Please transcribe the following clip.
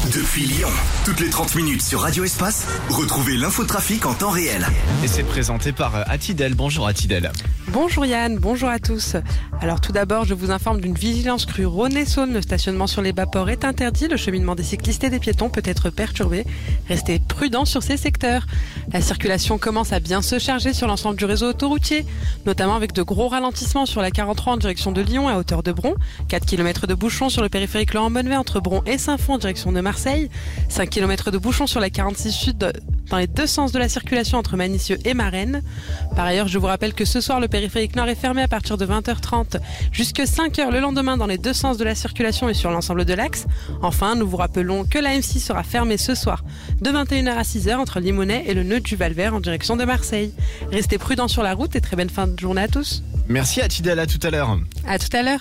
Depuis Lyon, toutes les 30 minutes sur Radio Espace, retrouvez l'infotrafic en temps réel. Et c'est présenté par Atidel. Bonjour Atidel. Bonjour Yann, bonjour à tous. Alors tout d'abord, je vous informe d'une vigilance crue Rhône-et-Saône. Le stationnement sur les bas-ports est interdit. Le cheminement des cyclistes et des piétons peut être perturbé. Restez prudents sur ces secteurs. La circulation commence à bien se charger sur l'ensemble du réseau autoroutier, notamment avec de gros ralentissements sur la 43 en direction de Lyon à hauteur de Bron, 4 km de bouchons sur le périphérique Laurent-Bonnevet entre Bron et Saint-Fond en direction de Marseille, 5 km de bouchons sur la 46 Sud dans les deux sens de la circulation entre Manicieux et Marennes. Par ailleurs, je vous rappelle que ce soir, le périphérique Nord est fermé à partir de 20h30 jusque 5h le lendemain dans les deux sens de la circulation et sur l'ensemble de l'axe. Enfin, nous vous rappelons que la M6 sera fermée ce soir de 21h à 6h entre Limonest et le nœud du Val-Vert en direction de Marseille. Restez prudents sur la route et très bonne fin de journée à tous. Merci Atidel, à tout à l'heure. À tout à l'heure.